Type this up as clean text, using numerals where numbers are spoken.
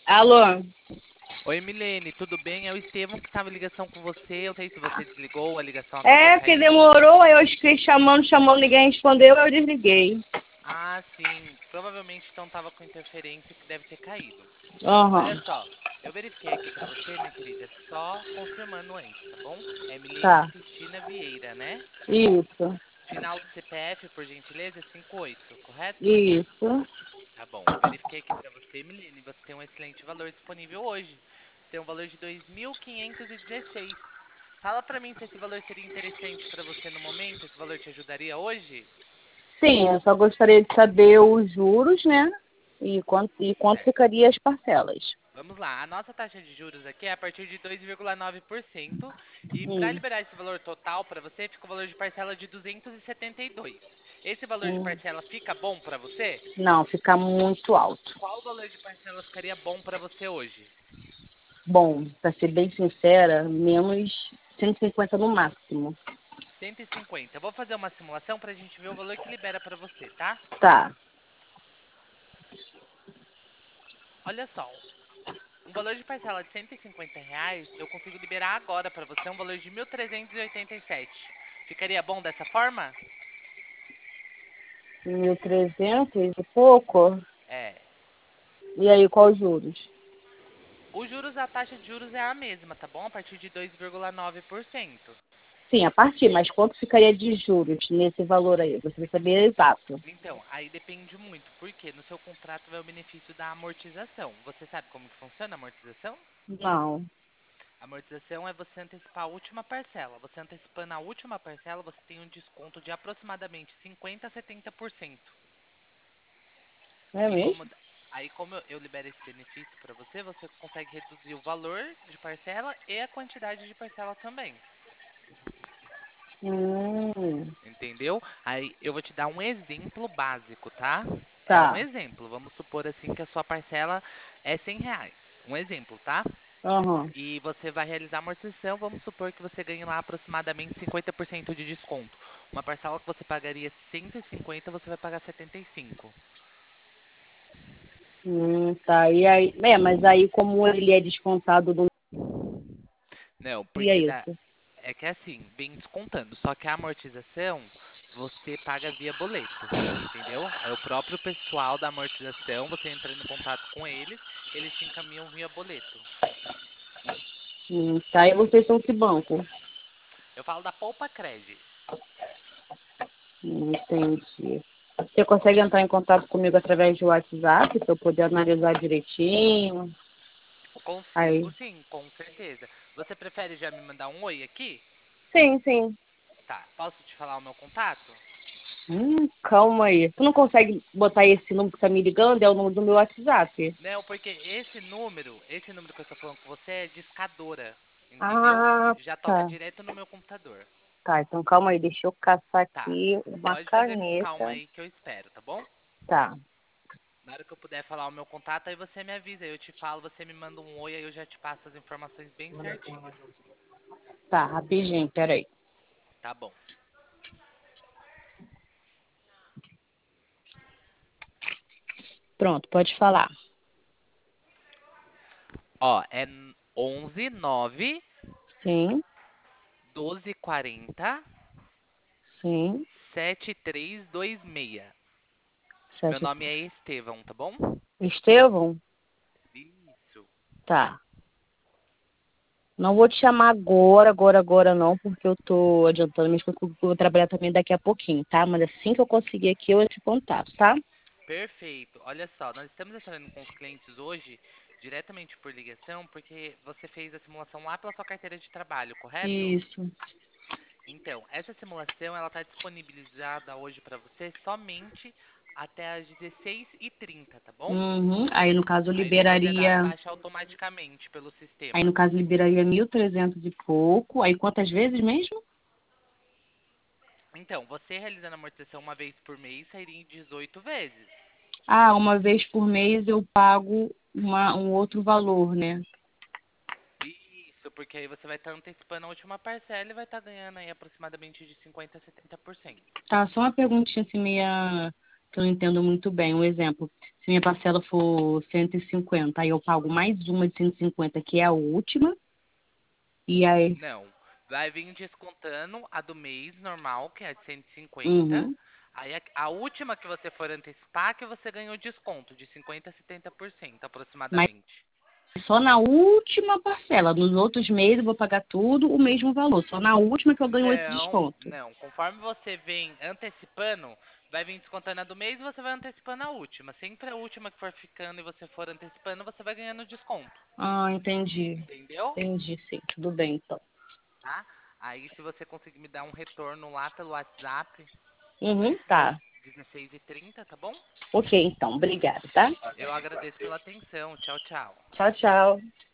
Alô? Oi, Milene, tudo bem? É o Estevão que estava em ligação com você. Eu não sei se você desligou, a ligação acabou É, que caindo. demorou, aí eu fiquei chamando, ninguém respondeu, eu desliguei. Ah, sim. Provavelmente então estava com interferência que deve ter caído. Olha Aham, só, eu verifiquei aqui para você, minha querida, só confirmando antes, tá bom? É Milene tá. Cristina Vieira, né? Isso, Final do CPF, por gentileza, é 58, correto? isso. Tá bom. Verifiquei aqui para você, Milene, você tem um excelente valor disponível hoje. Você tem um valor de 2.516. Fala pra mim se esse valor seria interessante pra você no momento, esse valor te ajudaria hoje? Sim, eu só gostaria de saber os juros, né? E quanto Certo. ficaria as parcelas. Vamos lá. A nossa taxa de juros aqui é a partir de 2,9% e para Hum, liberar esse valor total para você, fica o valor de parcela de 272. Esse valor de hum. parcela fica bom para você? Não, fica muito alto. Qual valor de parcela ficaria bom para você hoje? Bom, pra ser bem sincera, menos 150 no máximo. 150. Eu vou fazer uma simulação para a gente ver o valor que libera para você, tá? Tá. Olha só, um valor de parcela de R$ 150, eu consigo liberar agora para você um valor de 1.387. Ficaria bom dessa forma? 1.300 e pouco. É. E aí, qual os juros? Os juros, a taxa de juros é a mesma, tá bom? A partir de 2,9%. Sim, a partir, mas quanto ficaria de juros nesse valor aí? Você vai saber exato. Então, aí depende muito, porque no seu contrato vai o benefício da amortização. Você sabe como que funciona a amortização? Não, A amortização é você antecipar a última parcela. Você antecipando a última parcela, você tem um desconto de aproximadamente 50 a 70%. não é E mesmo? como eu libero esse benefício para você, você consegue reduzir o valor de parcela e a quantidade de parcela também. Hum, Entendeu? Aí eu vou te dar um exemplo básico, tá? É um tá. exemplo. Vamos supor assim que a sua parcela é R$ 100. Um exemplo, tá? Aham. E você vai realizar a amortização, vamos supor que você ganhe lá aproximadamente 50% de desconto. Uma parcela que você pagaria 150, você vai pagar 75. Tá. E aí, mas aí como ele é descontado do Não, dia porque isso. é que é assim, vem descontando. Só que a amortização você paga via boleto, entendeu? É o próprio pessoal da amortização, você entrando em contato com eles, eles te encaminham via boleto. Tá. E vocês são que banco? Eu falo da Poupa Cred. Entendi. Você consegue entrar em contato comigo através do WhatsApp para eu poder analisar direitinho? Consigo Aí. sim, com certeza. Você prefere já me mandar um oi aqui? Sim, sim. Tá, posso te falar o meu contato? Calma aí. Tu não consegue botar esse número que tá me ligando? É o número do meu WhatsApp. Não, porque esse número que eu tô falando com você é discadora, entendeu? Ah, Já toca tá. direto no meu computador. Tá, então calma aí, deixa eu caçar Tá, aqui uma pode fazer com calma caneta. aí que eu espero, tá bom? Tá, Na hora que eu puder falar o meu contato, aí você me avisa, aí eu te falo, você me manda um oi, aí eu já te passo as informações bem certinhas. tá, rapidinho, peraí. Tá bom. Pronto, pode falar. Ó, é 11 9 Sim, 12 40 sim, 7326. Meu sete. nome é Estevão, tá bom? Estevão? Isso. Tá. Não vou te chamar agora não, porque eu tô adiantando minhas coisas, porque eu vou trabalhar também daqui a pouquinho, tá? Mas assim que eu conseguir aqui, eu te contato, tá? Perfeito. Olha só, nós estamos entrando com os clientes hoje diretamente por ligação, porque você fez a simulação lá pela sua carteira de trabalho, correto? Isso. Então, essa simulação ela está disponibilizada hoje para você somente até às 16h30, tá bom? Uhum. Aí no caso Aí depois é dado liberaria, baixa automaticamente pelo aí no sistema. caso liberaria 1.300 e pouco. Aí quantas vezes mesmo? Então, você realizando a amortização uma vez por mês sairia em 18 vezes. Ah, uma vez por mês eu pago um outro valor, né? Isso, porque aí você vai estar antecipando a última parcela e vai estar ganhando aí aproximadamente de 50 a 70%. Tá, só uma perguntinha assim, meia. que eu não entendo muito bem. Um exemplo, se minha parcela for 150, aí eu pago mais uma de 150, que é a última, e aí... Não. Vai vir descontando a do mês normal, que é de 150. Uhum. Aí a última que você for antecipar, que você ganha o desconto de 50 a 70% Mas aproximadamente. só na última parcela. Nos outros meses eu vou pagar tudo o mesmo valor. Só na última que eu ganho esse Não, desconto. não. Conforme você vem antecipando, vai vir descontando a do mês e você vai antecipando a última. Sempre a última que for ficando e você for antecipando, você vai ganhando desconto. Ah, entendi. Entendeu? Entendi, sim. Tudo bem, então. Tá? Aí se você conseguir me dar um retorno lá pelo WhatsApp, Uhum, tá. 16h30, tá bom? Ok, então. Obrigada, tá? Eu agradeço pela atenção. Tchau, tchau. Tchau, tchau.